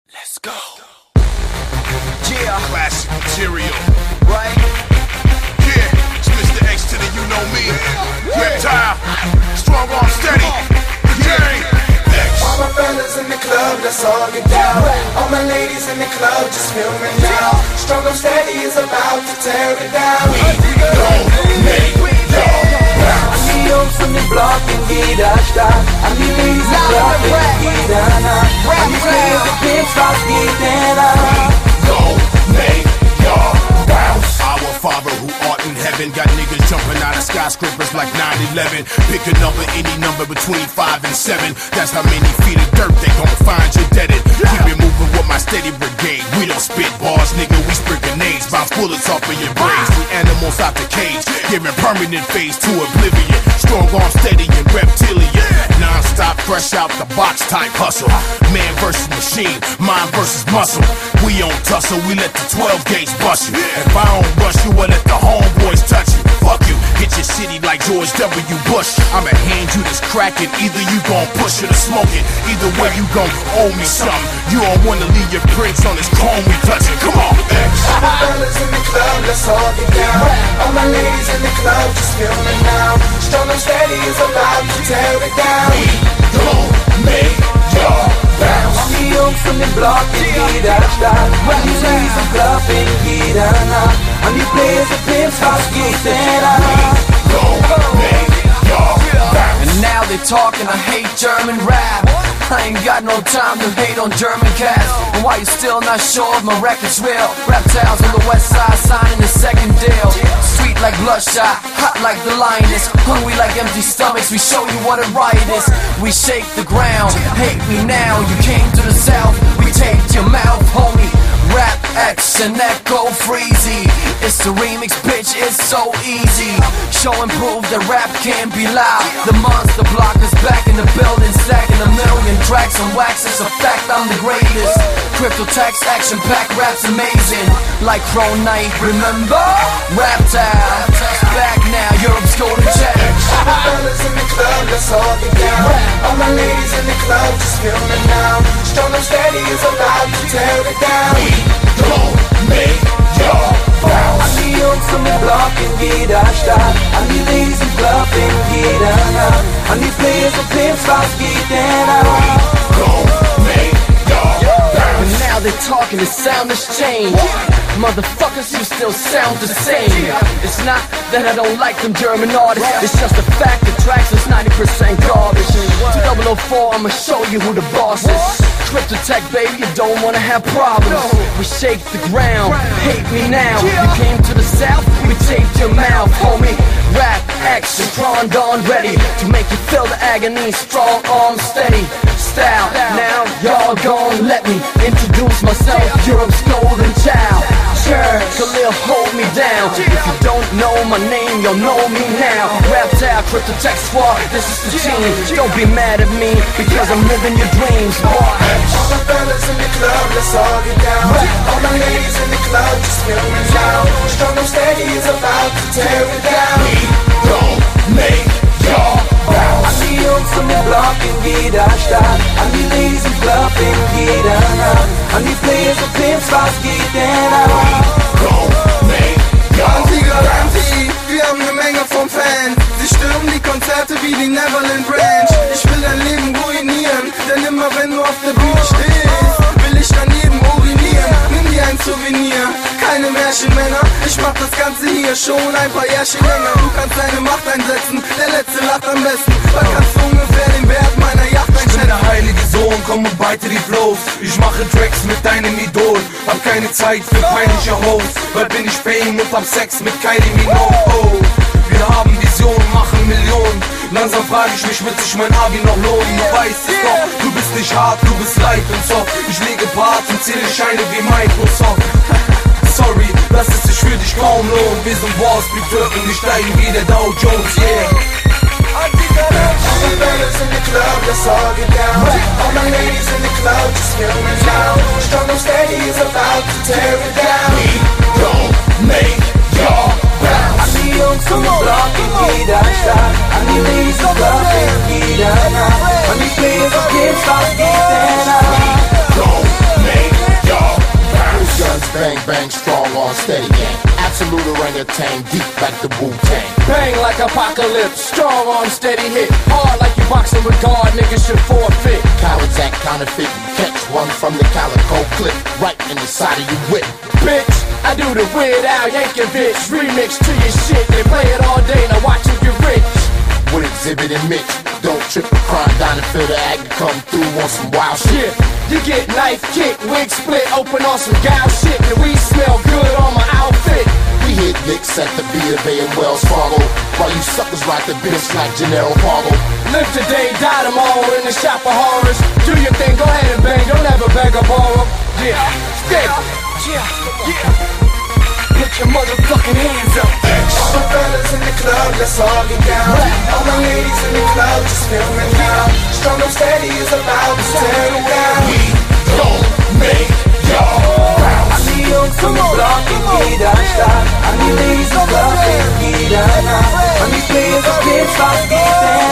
Let's go. Yeah. Classic material. Right? Yeah. It's Mr. X to the you know me. Reptile. Strong arm steady. The gang. All my fellas in the club, let's all get down. All my ladies in the club, just feel me now. Strong arm steady is about to tear it down. We gon' make y'all bounce. An die Jungs von dem Block in jeder Stadt, an die Ladies im Block in jeder Nacht, an die Players, die Pimps, was geht denn ab? Gon' make y'all bounce. Our Father who art in heaven got niggas jumping out of skyscrapers like 9/11. Pick a number, any number between 5 and 7. That's how many feet of dirt they gon' find you deaded. Keep it moving with my steady brigade. We don't spit bars, nigga, we spit grenades. Bounce bullets off of your brains. We animals out the cage, giving permanent phase to oblivion. Strong arm steady and reptilian. Non-stop, fresh out the box type hustle. Man versus machine, mind versus muscle. We don't tussle, we let the 12 gauge bust you. If I don't rush you, we'll let the homeboys touch you. Fuck you, hit your city like George W. Bush. I'ma hand you this crack and either you gon' push it or smoke it. Either way you gon' owe me something. You don't wanna leave your prints on this chrome we touching. Come on, X. All my fellas in the club, let's all get down. All my ladies in the club, just feel me now. Strong and steady is about to tear it down. We gon' make y'all bounce. An die Jungs von dem Block in jeder Stadt, an die Ladies im Club in jeder Nacht, an die Players, die Pimps, was geht denn ab? Gon' make y'all bounce. And now they talking, I hate German rap. I ain't got no time to hate on German cats. And why you still not sure if my record's real? Reptiles on the west side signing the second deal. Sweet like bloodshot, hot like the lioness, hungry like empty stomachs. We show you what a riot is. We shake the ground, hate me now. You came to the south, we taped your mouth, homie. Rap X and Echo Freezy. It's the remix, bitch, it's so easy. Show and prove that rap can't be loud. The monster block is back in the building, stacking a million tracks and wax. It's a fact, I'm the greatest. Crypto tax, action pack, rap's amazing. Like Crow Knight, remember? Reptile, back now, Europe's golden check. All my fellas in the club, let's all get down. All my ladies in the club, just feel me now. Strong and steady is about to tear it down. Gon' make y'all bounce. An die Jungs von dem Block in jeder Stadt, an die Ladies im Club in jeder Nacht, an die Players und Pimps, was geht denn ab? Gon' make y'all bounce. And now they're talking, the sound has changed. Motherfuckers, you still sound the same. It's not that I don't like them German artists, it's just the fact the tracks is 90% garbage. 2004, I'ma show you who the boss is. Crypto tech, baby, you don't wanna have problems. We shake the ground, hate me now. You came to the south, we taped your mouth, homie. Rap, action, Tron, Dawn, ready to make you feel the agony. Strong arm, steady style. Now y'all gon' let me introduce myself. Europe's golden child. Sure, Khalil, hold me down. If you don't know my name, you'll know me now. Reptile, Crypto Tech Squad, this is the team. Don't be mad at me because I'm living your dreams, boy. All my fellas in the club, let's all get down. All my ladies in the club, just feel me now. Strong and steady is about to tear it down. We gon' make y'all bounce. An die Jungs von dem Block in jeder Stadt, an die Ladies im Club in jeder Nacht, an die Players und Pimps, was geht denn ab? Gon' make y'all Garantie, wir haben eine Menge von Fans. Sie stürmen die Konzerte wie die Neverland Ranch. Ich will dein Leben ruinieren, denn immer wenn du auf der Bühne stehst, will ich daneben urinieren. Nimm dir ein Souvenir, keine Märchenmänner. Ich mach das Ganze hier schon ein paar Jährchen länger. Du kannst deine Macht einsetzen, der Letzte lacht am besten. Was kannst du ungefähr den Wert meiner Yacht Ich bin einschätzen? der heilige Sohn, komm und beite die Flows. Ich mache Tracks mit deinem Idol. Hab keine Zeit für peinliche Hoes. Bald bin ich Fame und hab Sex mit Kylie Minogue. Oh, wir haben Visionen, machen Millionen. Langsam frage ich mich, wird sich mein Abi noch lohnen? Du weißt es doch, du bist nicht hart, du bist light und soft. Ich lege Parts und zähle Scheine wie Microsoft. Sorry, dass es sich für dich kaum lohnt. Wir sind Wall Street Türken, wir steigen wie der Dow Jones, yeah. All my fellas in the club, let's all get down. All my ladies in the club, just feel me now. Strong and steady is about to tear it down. We gon' make y'all bounce. An die Jungs von dem Block in jeder Stadt, an die Ladies im Club in jeder Nacht, an die Players und Pimps, was geht denn ab? Gon' make on steady gang. Absolute orangutan, deep like the Wu-Tang. Bang like apocalypse, strong on steady hit. Hard like you boxing with guard, niggas should forfeit. Cowards act counterfeit, you catch one from the calico clip, right in the side of your whip. Bitch, I do the Weird Al Yankovic remix to your shit. They play it all day, now watch you get rich. With Exhibit and Mitch, don't trip or crime down and feel the act to come through on some wild shit. You get knife kick, wig split, open on some gal shit. And we smell good on my outfit. We hit licks at the B of A and Wells Fargo, while you suckers ride the bitch like Gennaro Fargo. Live today, die tomorrow in the shop of horrors. Do your thing, go ahead and bang, don't ever beg or borrow. Yeah, stay. Yeah. Put your motherfucking hands up. All the fellas in the club, let's all get down. All my ladies in the club, just feel me now. Strong and steady is about to tear it down. We gon' make y'all bounce. I need you to the block and get that shot. I need ladies in the club and get that. I need players of kids, stop getting